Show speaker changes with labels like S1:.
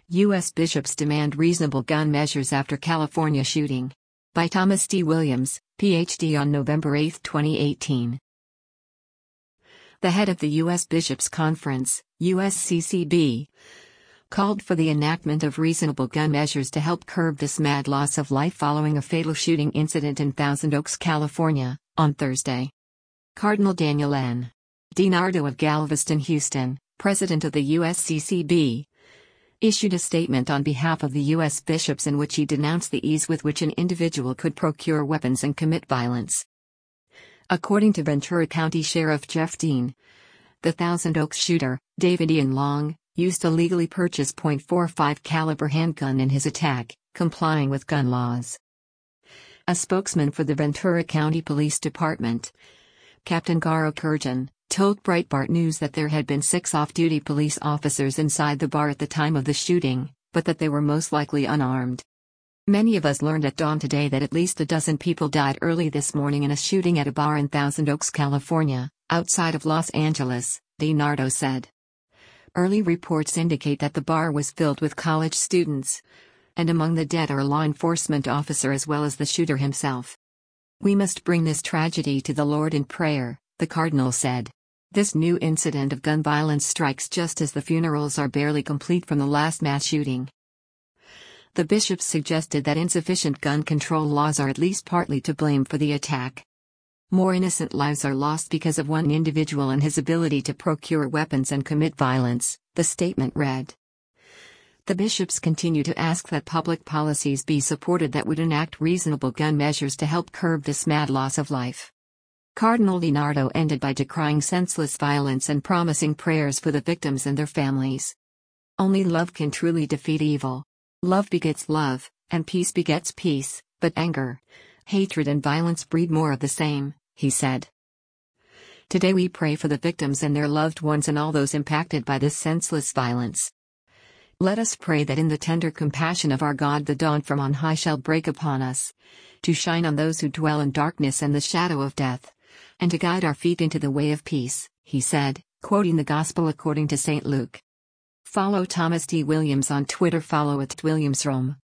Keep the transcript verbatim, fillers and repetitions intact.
S1: U S bishops demand reasonable gun measures after California shooting. By Thomas D. Williams, P H D on November eighth, twenty eighteen. The head of the U S Bishops' Conference, U S C C B, called for the enactment of reasonable gun measures to help curb this mad loss of life following a fatal shooting incident in Thousand Oaks, California, on Thursday. Cardinal Daniel N. DiNardo of Galveston, Houston, president of the U S C C B, issued a statement on behalf of the U S bishops in which he denounced the ease with which an individual could procure weapons and commit violence. According to Ventura County Sheriff Jeff Dean, the Thousand Oaks shooter, David Ian Long, used a legally purchased point four five caliber handgun in his attack, complying with gun laws. A spokesman for the Ventura County Police Department, Captain Garo Kurjan, told Breitbart News that there had been six off-duty police officers inside the bar at the time of the shooting, but that they were most likely unarmed. Many of us learned at dawn today that at least a dozen people died early this morning in a shooting at a bar in Thousand Oaks, California, outside of Los Angeles, DiNardo said. Early reports indicate that the bar was filled with college students, and among the dead are a law enforcement officer as well as the shooter himself. We must bring this tragedy to the Lord in prayer, the cardinal said. This new incident of gun violence strikes just as the funerals are barely complete from the last mass shooting. The bishops suggested that insufficient gun control laws are at least partly to blame for the attack. More innocent lives are lost because of one individual and his ability to procure weapons and commit violence, the statement read. The bishops continue to ask that public policies be supported that would enact reasonable gun measures to help curb this mad loss of life. Cardinal DiNardo ended by decrying senseless violence and promising prayers for the victims and their families. Only love can truly defeat evil. Love begets love, and peace begets peace, but anger, hatred and violence breed more of the same, he said. Today we pray for the victims and their loved ones and all those impacted by this senseless violence. Let us pray that in the tender compassion of our God the dawn from on high shall break upon us, to shine on those who dwell in darkness and the shadow of death, and to guide our feet into the way of peace, he said, quoting the Gospel according to Saint Luke. Follow Thomas D. Williams on Twitter. Follow at WilliamsRome.